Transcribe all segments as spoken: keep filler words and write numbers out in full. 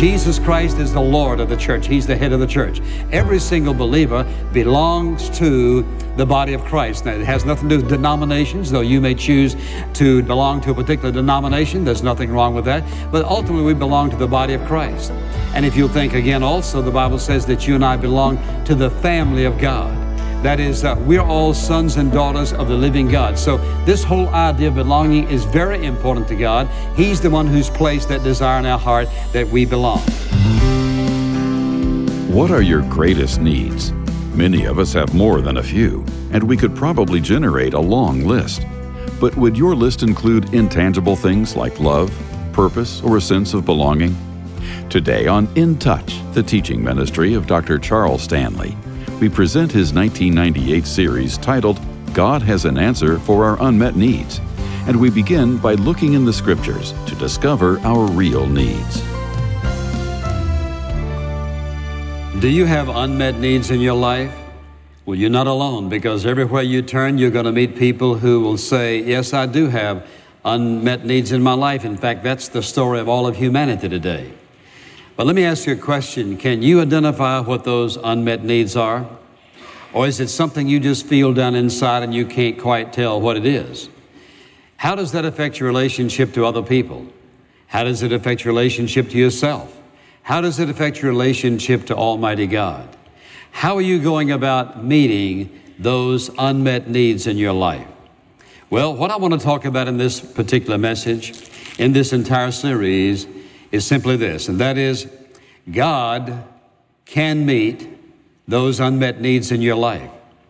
Jesus Christ is the Lord of the church. He's the head of the church. Every single believer belongs to the body of Christ. Now, it has nothing to do with denominations, though you may choose to belong to a particular denomination. There's nothing wrong with that. But ultimately, we belong to the body of Christ. And if you'll think again also, the Bible says that you and I belong to the family of God. That is, uh, we're all sons and daughters of the living God. So this whole idea of belonging is very important to God. He's the one who's placed that desire in our heart that we belong. What are your greatest needs? Many of us have more than a few, and we could probably generate a long list. But would your list include intangible things like love, purpose, or a sense of belonging? Today on In Touch, the teaching ministry of Doctor Charles Stanley, we present his nineteen ninety-eight series titled, God Has an Answer for Our Unmet Needs. And we begin by looking in the Scriptures to discover our real needs. Do you have unmet needs in your life? Well, you're not alone, because everywhere you turn, you're going to meet people who will say, yes, I do have unmet needs in my life. In fact, that's the story of all of humanity today. But let me ask you a question. Can you identify what those unmet needs are? Or is it something you just feel down inside and you can't quite tell what it is? How does that affect your relationship to other people? How does it affect your relationship to yourself? How does it affect your relationship to Almighty God? How are you going about meeting those unmet needs in your life? Well, what I want to talk about in this particular message, in this entire series, is simply this, and that is, God can meet those unmet needs in your life.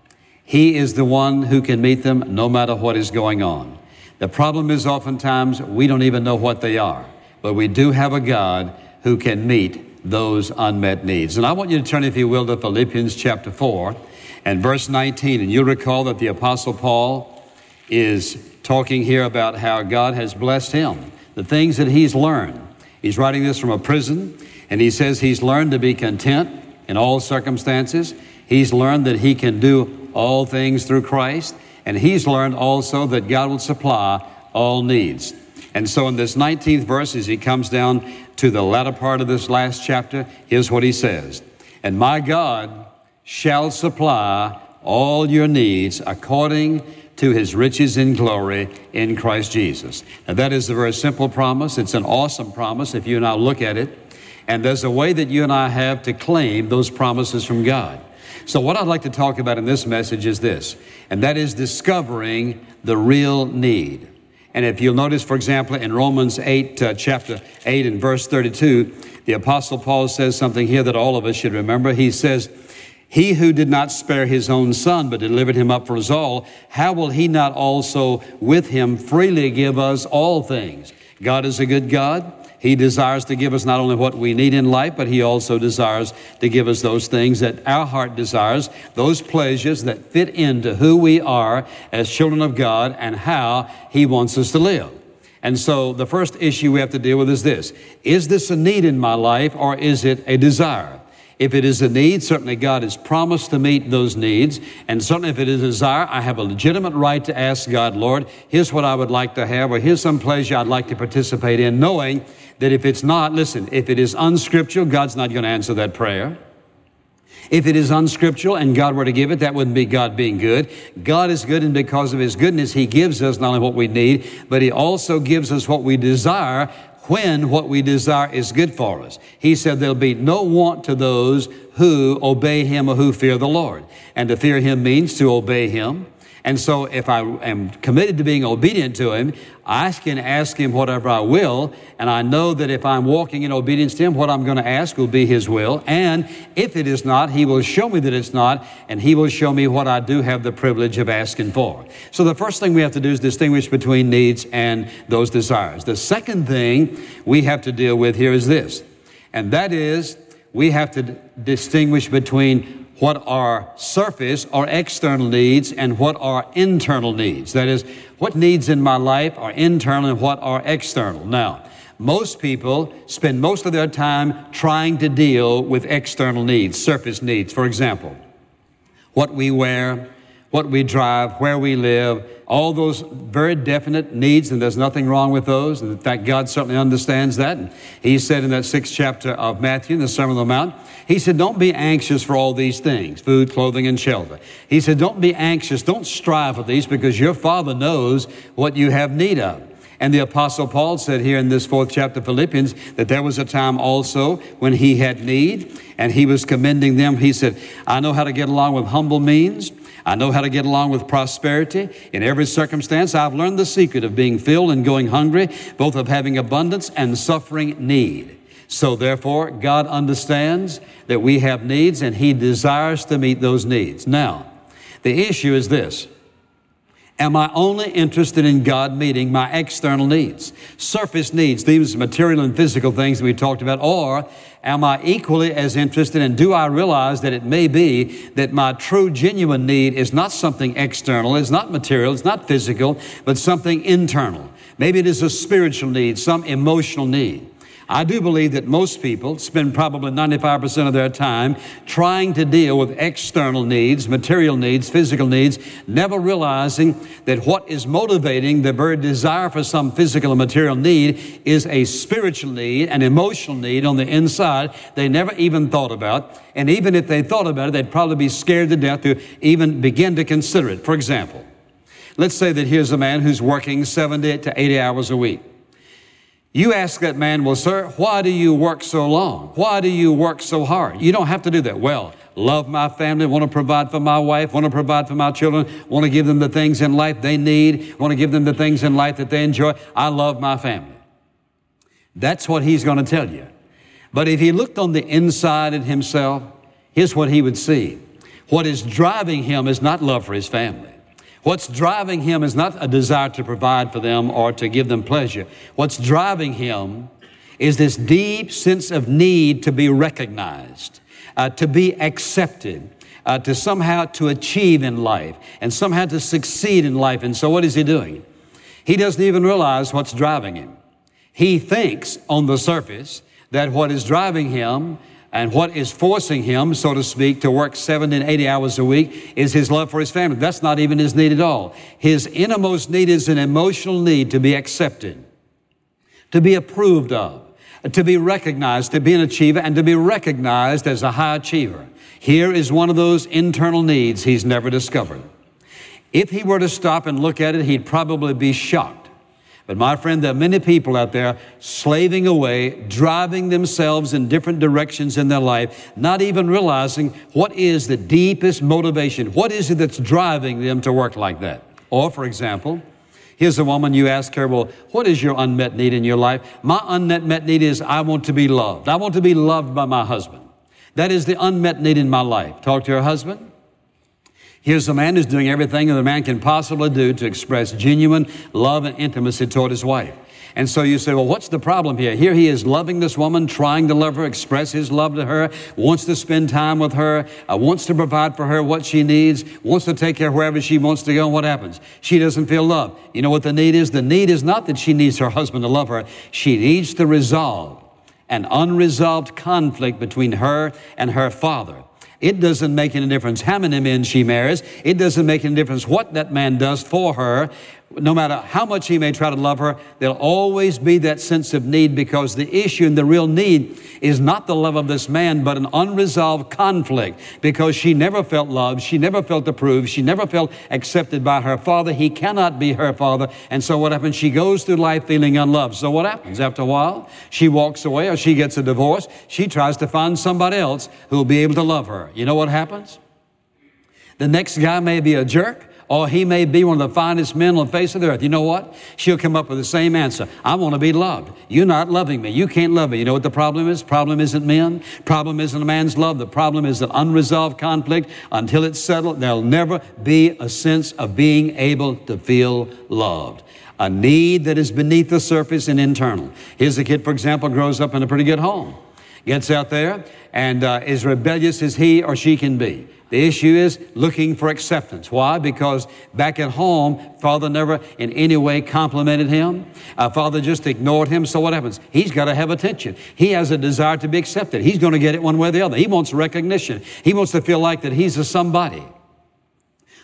He is the one who can meet them no matter what is going on. The problem is oftentimes we don't even know what they are, but we do have a God who can meet those unmet needs. And I want you to turn, if you will, to Philippians chapter four and verse nineteen. And you'll recall that the Apostle Paul is talking here about how God has blessed him, the things that he's learned. He's writing this from a prison, and he says he's learned to be content in all circumstances. He's learned that he can do all things through Christ, and he's learned also that God will supply all needs. And so in this nineteenth verse, as he comes down to the latter part of this last chapter, here's what he says. And my God shall supply all your needs according to his riches in glory in Christ Jesus. Now that is a very simple promise. It's an awesome promise if you and I look at it. And there's a way that you and I have to claim those promises from God. So what I'd like to talk about in this message is this, and that is discovering the real need. And if you'll notice, for example, in Romans eight, uh, chapter eight and verse thirty-two, the Apostle Paul says something here that all of us should remember. He says, he who did not spare his own son, but delivered him up for us all, how will he not also with him freely give us all things? God is a good God. He desires to give us not only what we need in life, but he also desires to give us those things that our heart desires, those pleasures that fit into who we are as children of God and how he wants us to live. And so the first issue we have to deal with is this. Is this a need in my life, or is it a desire? If it is a need, certainly God has promised to meet those needs. And certainly if it is a desire, I have a legitimate right to ask God, Lord, here's what I would like to have, or here's some pleasure I'd like to participate in, knowing that if it's not, listen, if it is unscriptural, God's not going to answer that prayer. If it is unscriptural and God were to give it, that wouldn't be God being good. God is good, and because of his goodness, he gives us not only what we need, but he also gives us what we desire when what we desire is good for us. He said there'll be no want to those who obey him or who fear the Lord. And to fear him means to obey him. And so if I am committed to being obedient to him, I can ask him whatever I will. And I know that if I'm walking in obedience to him, what I'm going to ask will be his will. And if it is not, he will show me that it's not, and he will show me what I do have the privilege of asking for. So the first thing we have to do is distinguish between needs and those desires. The second thing we have to deal with here is this, and that is we have to d- distinguish between what are surface or external needs and what are internal needs. That is, what needs in my life are internal and what are external. Now, most people spend most of their time trying to deal with external needs, surface needs. For example, what we wear, what we drive, where we live, all those very definite needs, and there's nothing wrong with those. And in fact, God certainly understands that. And he said in that sixth chapter of Matthew, in the Sermon on the Mount, he said, don't be anxious for all these things, food, clothing, and shelter. He said, don't be anxious, don't strive for these, because your Father knows what you have need of. And the Apostle Paul said here in this fourth chapter of Philippians that there was a time also when he had need, and he was commending them. He said, I know how to get along with humble means. I know how to get along with prosperity. In every circumstance, I've learned the secret of being filled and going hungry, both of having abundance and suffering need. So therefore, God understands that we have needs, and he desires to meet those needs. Now, the issue is this. Am I only interested in God meeting my external needs, surface needs, these material and physical things that we talked about, or am I equally as interested, and do I realize that it may be that my true, genuine need is not something external, it's not material, it's not physical, but something internal? Maybe it is a spiritual need, some emotional need. I do believe that most people spend probably ninety-five percent of their time trying to deal with external needs, material needs, physical needs, never realizing that what is motivating the very desire for some physical and material need is a spiritual need, an emotional need on the inside they never even thought about. And even if they thought about it, they'd probably be scared to death to even begin to consider it. For example, let's say that here's a man who's working seventy to eighty hours a week. You ask that man, well, sir, why do you work so long? Why do you work so hard? You don't have to do that. Well, love my family, want to provide for my wife, want to provide for my children, want to give them the things in life they need, want to give them the things in life that they enjoy. I love my family. That's what he's going to tell you. But if he looked on the inside of himself, here's what he would see. What is driving him is not love for his family. What's driving him is not a desire to provide for them or to give them pleasure. What's driving him is this deep sense of need to be recognized, uh, to be accepted, uh, to somehow to achieve in life and somehow to succeed in life. And so what is he doing? He doesn't even realize what's driving him. He thinks on the surface that what is driving him and what is forcing him, so to speak, to work seventy and eighty hours a week is his love for his family. That's not even his need at all. His innermost need is an emotional need to be accepted, to be approved of, to be recognized, to be an achiever, and to be recognized as a high achiever. Here is one of those internal needs he's never discovered. If he were to stop and look at it, he'd probably be shocked. But my friend, there are many people out there slaving away, driving themselves in different directions in their life, not even realizing what is the deepest motivation. What is it that's driving them to work like that? Or, for example, here's a woman, you ask her, well, what is your unmet need in your life? My unmet need is I want to be loved. I want to be loved by my husband. That is the unmet need in my life. Talk to your husband. Here's a man who's doing everything that a man can possibly do to express genuine love and intimacy toward his wife. And so you say, well, what's the problem here? Here he is loving this woman, trying to love her, express his love to her, wants to spend time with her, uh, wants to provide for her what she needs, wants to take care wherever she wants to go. And what happens? She doesn't feel loved. You know what the need is? The need is not that she needs her husband to love her. She needs to resolve an unresolved conflict between her and her father. It doesn't make any difference how many men she marries. It doesn't make any difference what that man does for her. No matter how much he may try to love her, there'll always be that sense of need, because the issue and the real need is not the love of this man, but an unresolved conflict, because she never felt loved. She never felt approved. She never felt accepted by her father. He cannot be her father. And so what happens? She goes through life feeling unloved. So what happens? After a while, she walks away or she gets a divorce. She tries to find somebody else who will be able to love her. You know what happens? The next guy may be a jerk, or he may be one of the finest men on the face of the earth. You know what? She'll come up with the same answer. I want to be loved. You're not loving me. You can't love me. You know what the problem is? Problem isn't men. Problem isn't a man's love. The problem is an unresolved conflict. Until it's settled, there'll never be a sense of being able to feel loved. A need that is beneath the surface and internal. Here's a kid, for example, grows up in a pretty good home. Gets out there and uh, is rebellious as he or she can be. The issue is looking for acceptance. Why? Because back at home, father never in any way complimented him. Uh, father just ignored him. So what happens? He's got to have attention. He has a desire to be accepted. He's going to get it one way or the other. He wants recognition. He wants to feel like that he's a somebody.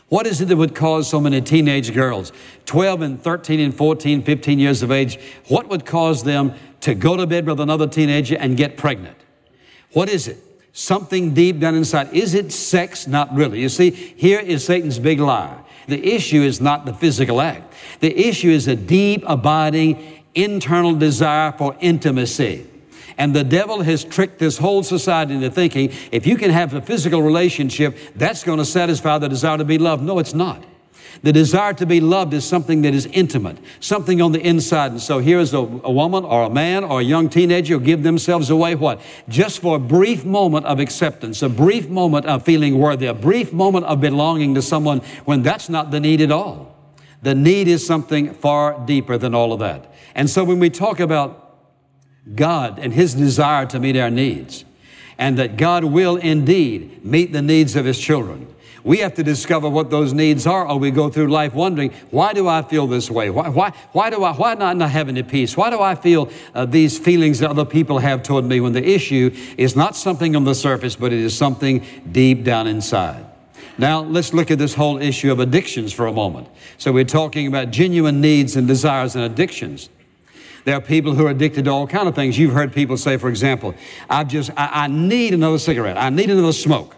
What is it that would cause so many teenage girls, twelve and thirteen and fourteen, fifteen years of age, what would cause them to go to bed with another teenager and get pregnant? What is it? Something deep down inside. Is it sex? Not really. You see, here is Satan's big lie. The issue is not the physical act. The issue is a deep, abiding, internal desire for intimacy. And the devil has tricked this whole society into thinking if you can have a physical relationship, that's going to satisfy the desire to be loved. No, it's not. The desire to be loved is something that is intimate, something on the inside. And so here is a, a woman or a man or a young teenager who give themselves away, what? Just for a brief moment of acceptance, a brief moment of feeling worthy, a brief moment of belonging to someone when that's not the need at all. The need is something far deeper than all of that. And so when we talk about God and His desire to meet our needs, and that God will indeed meet the needs of His children, we have to discover what those needs are, or we go through life wondering, why do I feel this way? Why, why, why do I, why not not have any peace? Why do I feel uh, these feelings that other people have toward me, when the issue is not something on the surface, but it is something deep down inside? Now, let's look at this whole issue of addictions for a moment. So we're talking about genuine needs and desires and addictions. There are people who are addicted to all kinds of things. You've heard people say, for example, I've just, I, I need another cigarette. I need another smoke.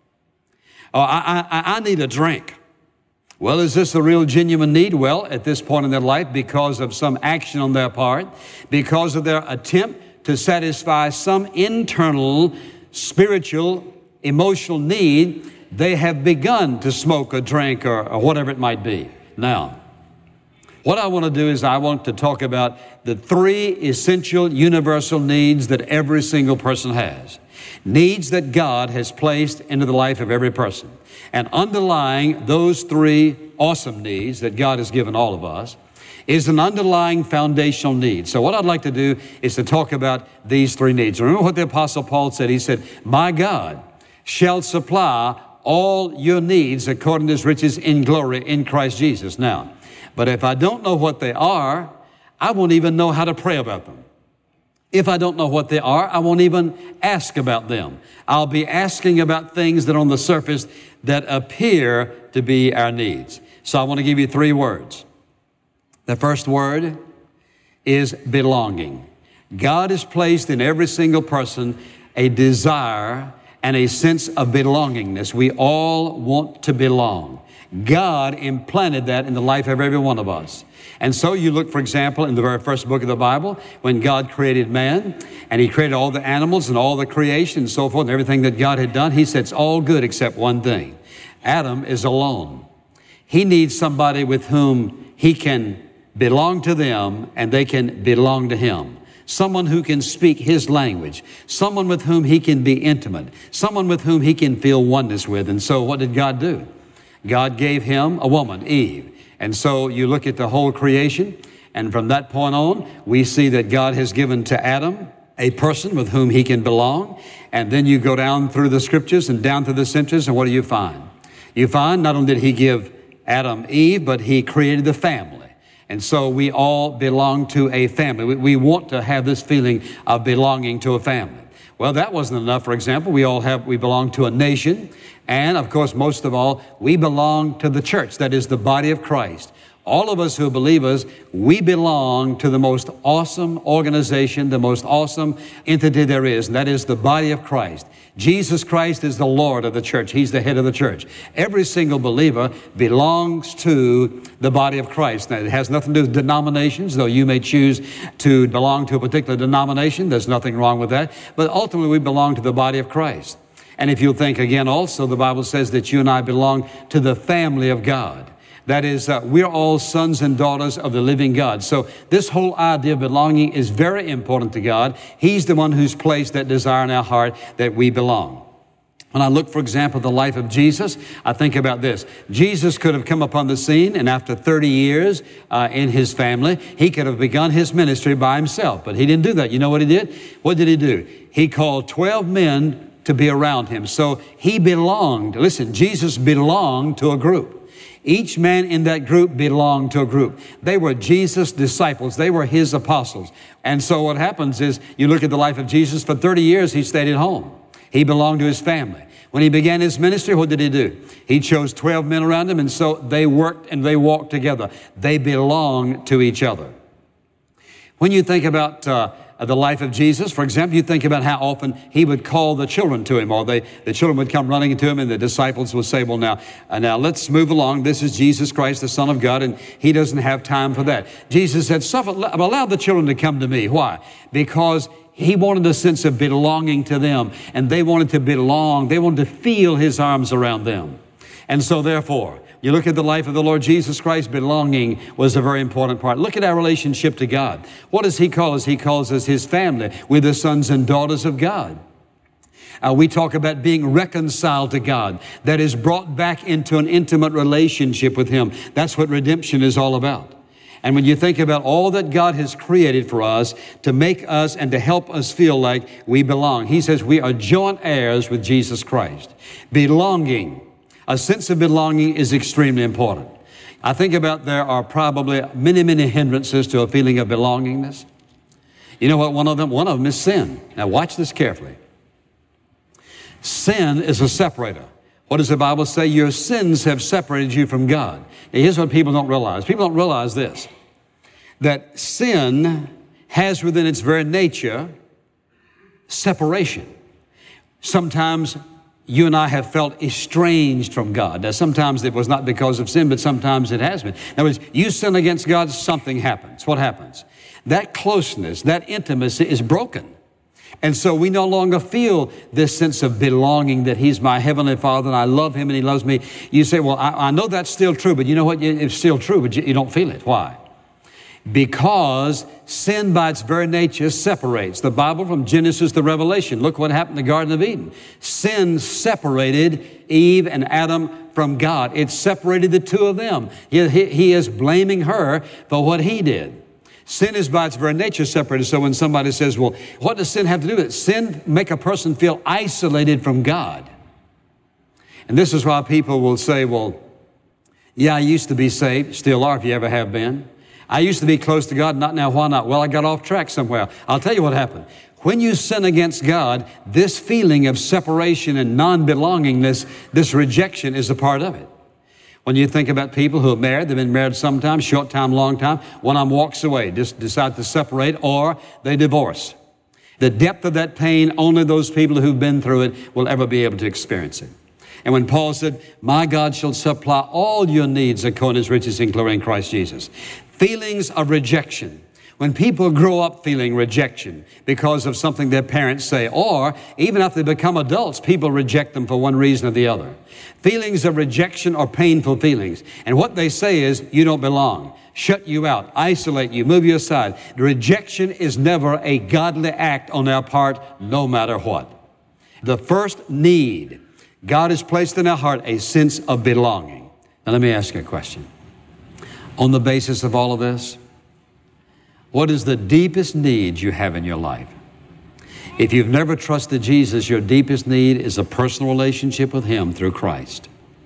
Or I, I, I need a drink. Well, is this a real genuine need? Well, at this point in their life, because of some action on their part, because of their attempt to satisfy some internal, spiritual, emotional need, they have begun to smoke or drink or, or whatever it might be. Now, what I want to do is I want to talk about the three essential universal needs that every single person has. Needs that God has placed into the life of every person. And underlying those three awesome needs that God has given all of us is an underlying foundational need. So what I'd like to do is to talk about these three needs. Remember what the Apostle Paul said. He said, my God shall supply all your needs according to His riches in glory in Christ Jesus. Now, but if I don't know what they are, I won't even know how to pray about them. If I don't know what they are, I won't even ask about them. I'll be asking about things that are on the surface that appear to be our needs. So I want to give you three words. The first word is belonging. God has placed in every single person a desire and a sense of belongingness. We all want to belong. God implanted that in the life of every one of us. And so you look, for example, in the very first book of the Bible, when God created man, and He created all the animals and all the creation and so forth, and everything that God had done, He said it's all good except one thing. Adam is alone. He needs somebody with whom he can belong to them and they can belong to him. Someone who can speak his language. Someone with whom he can be intimate. Someone with whom he can feel oneness with. And so what did God do? God gave him a woman, Eve. And so you look at the whole creation, and from that point on, we see that God has given to Adam a person with whom he can belong. And then you go down through the scriptures and down through the centuries, and what do you find? You find not only did he give Adam Eve, but he created the family. And so we all belong to a family. We, we want to have this feeling of belonging to a family. Well, that wasn't enough. For example, we all have, we belong to a nation. And of course, most of all, we belong to the church. That is the body of Christ. All of us who are believers, we belong to the most awesome organization, the most awesome entity there is, and that is the body of Christ. Jesus Christ is the Lord of the church. He's the head of the church. Every single believer belongs to the body of Christ. Now, it has nothing to do with denominations, though you may choose to belong to a particular denomination. There's nothing wrong with that. But ultimately, we belong to the body of Christ. And if you'll think again also, the Bible says that you and I belong to the family of God. That is, uh, we're all sons and daughters of the living God. So this whole idea of belonging is very important to God. He's the one who's placed that desire in our heart that we belong. When I look, for example, at the life of Jesus, I think about this. Jesus could have come upon the scene, and after thirty years uh, in his family, he could have begun his ministry by himself. But he didn't do that. You know what he did? What did he do? He called twelve men to be around him. So he belonged. Listen, Jesus belonged to a group. Each man in that group belonged to a group. They were Jesus' disciples. They were his apostles. And so what happens is you look at the life of Jesus. For thirty years, he stayed at home. He belonged to his family. When he began his ministry, what did he do? He chose twelve men around him, and so they worked and they walked together. They belonged to each other. When you think about uh, the life of Jesus, for example, you think about how often he would call the children to him, or they, the children would come running to him, and the disciples would say, well, now, uh, now let's move along. This is Jesus Christ, the Son of God, and he doesn't have time for that. Jesus said, Suffer, allow the children to come to me. Why? Because he wanted a sense of belonging to them, and they wanted to belong. They wanted to feel his arms around them. And so therefore, you look at the life of the Lord Jesus Christ, belonging was a very important part. Look at our relationship to God. What does he call us? He calls us his family. We're the sons and daughters of God. Uh, we talk about being reconciled to God. That is brought back into an intimate relationship with him. That's what redemption is all about. And when you think about all that God has created for us to make us and to help us feel like we belong, he says we are joint heirs with Jesus Christ. Belonging, a sense of belonging is extremely important. I think about there are probably many, many hindrances to a feeling of belongingness. You know what one of them? One of them is sin. Now watch this carefully. Sin is a separator. What does the Bible say? Your sins have separated you from God. Now, here's what people don't realize. People don't realize this, that sin has within its very nature separation. Sometimes you and I have felt estranged from God. Now, sometimes it was not because of sin, but sometimes it has been. In other words, you sin against God, something happens. What happens? That closeness, that intimacy is broken. And so we no longer feel this sense of belonging, that he's my heavenly Father and I love him and he loves me. You say, well, I, I know that's still true, but you know what? It's still true, but you, you don't feel it. Why? Because sin by its very nature separates. The Bible from Genesis to Revelation. Look what happened in the Garden of Eden. Sin separated Eve and Adam from God. It separated the two of them. He, he, he is blaming her for what he did. Sin is by its very nature separated. So when somebody says, well, what does sin have to do with it? Sin make a person feel isolated from God. And this is why people will say, well, yeah, I used to be saved, still are if you ever have been. I used to be close to God, not now, why not? Well, I got off track somewhere. I'll tell you what happened. When you sin against God, this feeling of separation and non-belongingness, this rejection is a part of it. When you think about people who are married, they've been married sometime, short time, long time, one of them walks away, just decide to separate, or they divorce. The depth of that pain, only those people who've been through it will ever be able to experience it. And when Paul said, my God shall supply all your needs according to his riches in glory in Christ Jesus. Feelings of rejection. When people grow up feeling rejection because of something their parents say, or even after they become adults, people reject them for one reason or the other. Feelings of rejection are painful feelings. And what they say is, you don't belong, shut you out, isolate you, move you aside. The rejection is never a godly act on our part, no matter what. The first need, God has placed in our heart a sense of belonging. Now let me ask you a question. On the basis of all of this, what is the deepest need you have in your life? If you've never trusted Jesus, your deepest need is a personal relationship with him through Christ.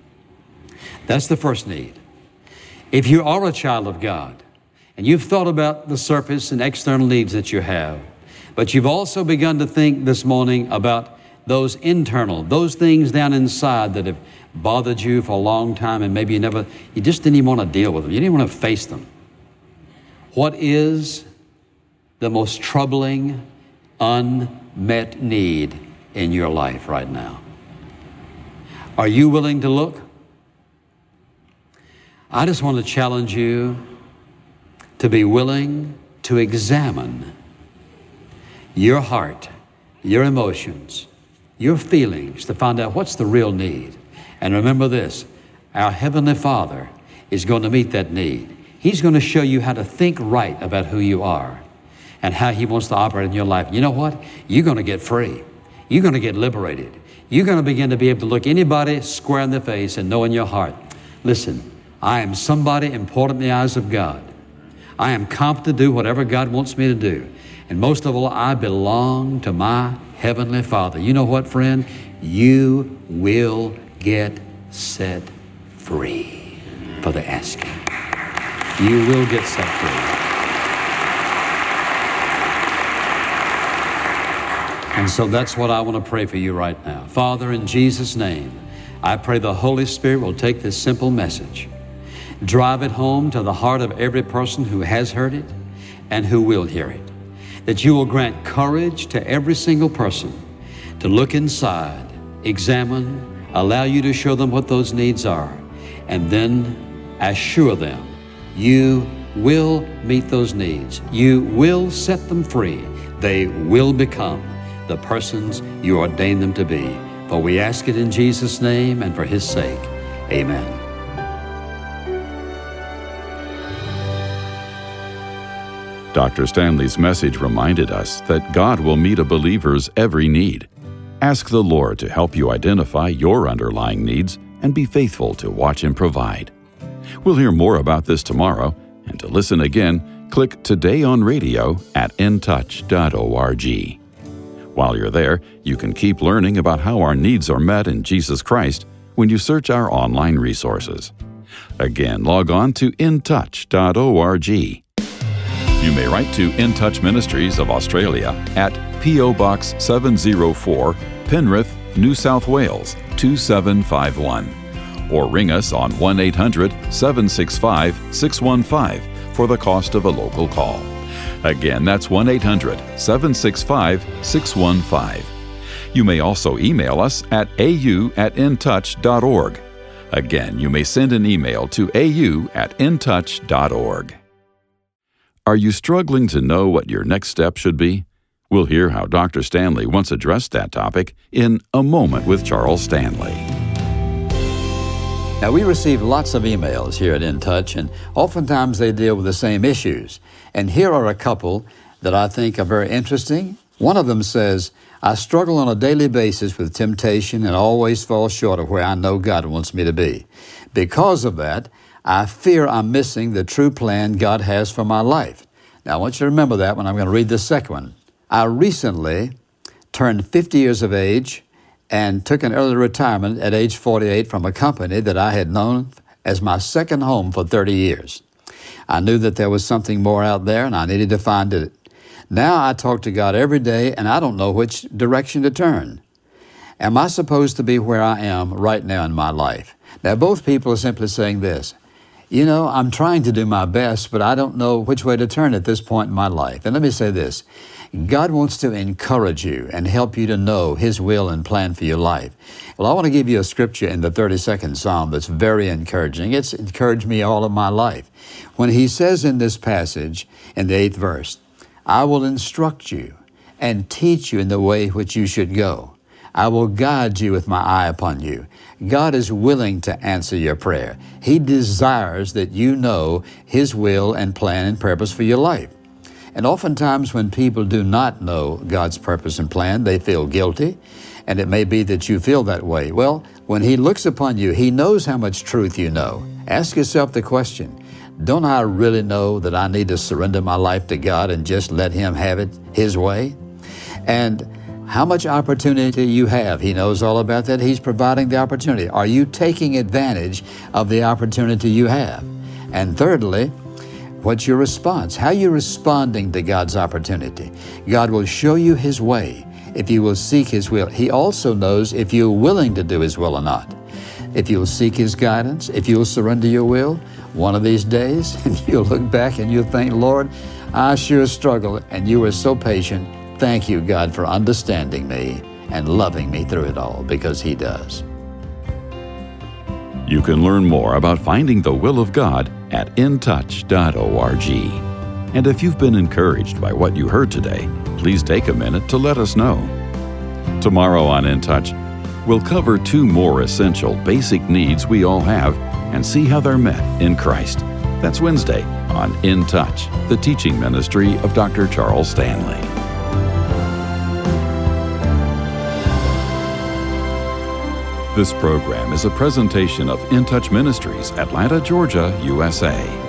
That's the first need. If you are a child of God and you've thought about the surface and external needs that you have, but you've also begun to think this morning about those internal, those things down inside that have bothered you for a long time, and maybe you never, you just didn't even want to deal with them. You didn't want to face them. What is the most troubling, unmet need in your life right now? Are you willing to look? I just want to challenge you to be willing to examine your heart, your emotions, your feelings, to find out what's the real need. And remember this, our Heavenly Father is going to meet that need. He's going to show you how to think right about who you are and how he wants to operate in your life. You know what? You're going to get free. You're going to get liberated. You're going to begin to be able to look anybody square in the face and know in your heart, listen, I am somebody important in the eyes of God. I am competent to do whatever God wants me to do. And most of all, I belong to my Heavenly Father. You know what, friend? You will get set free for the asking. You will get set free. And so that's what I want to pray for you right now. Father, in Jesus' name, I pray the Holy Spirit will take this simple message, drive it home to the heart of every person who has heard it and who will hear it. That you will grant courage to every single person to look inside, examine, allow you to show them what those needs are, and then assure them you will meet those needs. You will set them free. They will become the persons you ordained them to be. For we ask it in Jesus' name and for His sake. Amen. Doctor Stanley's message reminded us that God will meet a believer's every need. Ask the Lord to help you identify your underlying needs and be faithful to watch Him provide. We'll hear more about this tomorrow, and to listen again, click Today on Radio at in touch dot org. While you're there, you can keep learning about how our needs are met in Jesus Christ when you search our online resources. Again, log on to in touch dot org. You may write to In Touch Ministries of Australia at P O Box seven oh four, Penrith, New South Wales two seven five one, or ring us on one eight hundred, seven six five, six one five for the cost of a local call. Again, that's one eight hundred, seven six five, six one five. You may also email us at a u at in touch dot org. Again, you may send an email to a u at in touch dot org. Are you struggling to know what your next step should be? We'll hear how Doctor Stanley once addressed that topic in A Moment with Charles Stanley. Now, we receive lots of emails here at In Touch, and oftentimes they deal with the same issues. And here are a couple that I think are very interesting. One of them says, I struggle on a daily basis with temptation and always fall short of where I know God wants me to be. Because of that, I fear I'm missing the true plan God has for my life. Now, I want you to remember that when I'm going to read the second one. I recently turned fifty years of age and took an early retirement at age forty-eight from a company that I had known as my second home for thirty years. I knew that there was something more out there, and I needed to find it. Now I talk to God every day, and I don't know which direction to turn. Am I supposed to be where I am right now in my life? Now, both people are simply saying this. You know, I'm trying to do my best, but I don't know which way to turn at this point in my life. And let me say this. God wants to encourage you and help you to know His will and plan for your life. Well, I want to give you a scripture in the thirty-second Psalm that's very encouraging. It's encouraged me all of my life. When he says in this passage, in the eighth verse, I will instruct you and teach you in the way which you should go. I will guide you with my eye upon you. God is willing to answer your prayer. He desires that you know His will and plan and purpose for your life. And oftentimes when people do not know God's purpose and plan, they feel guilty, and it may be that you feel that way. Well, when He looks upon you, He knows how much truth you know. Ask yourself the question, don't I really know that I need to surrender my life to God and just let Him have it His way? And how much opportunity you have, He knows all about that. He's providing the opportunity. Are you taking advantage of the opportunity you have? And thirdly, what's your response? How are you responding to God's opportunity? God will show you His way if you will seek His will. He also knows if you're willing to do His will or not. If you'll seek His guidance, if you'll surrender your will, one of these days, and you'll look back and you'll think, Lord, I sure struggled, and you were so patient. Thank you, God, for understanding me and loving me through it all, because He does. You can learn more about finding the will of God at in touch dot org. And if you've been encouraged by what you heard today, please take a minute to let us know. Tomorrow on In Touch, we'll cover two more essential basic needs we all have and see how they're met in Christ. That's Wednesday on In Touch, the teaching ministry of Doctor Charles Stanley. This program is a presentation of In Touch Ministries, Atlanta, Georgia, U S A.